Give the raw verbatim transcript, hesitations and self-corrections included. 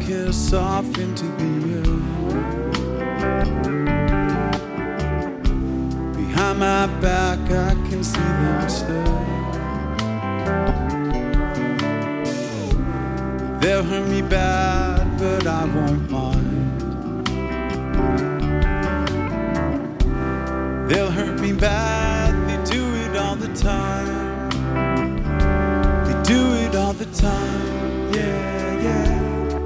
kiss off into the earth. Behind my back I can see them stare. They'll hurt me back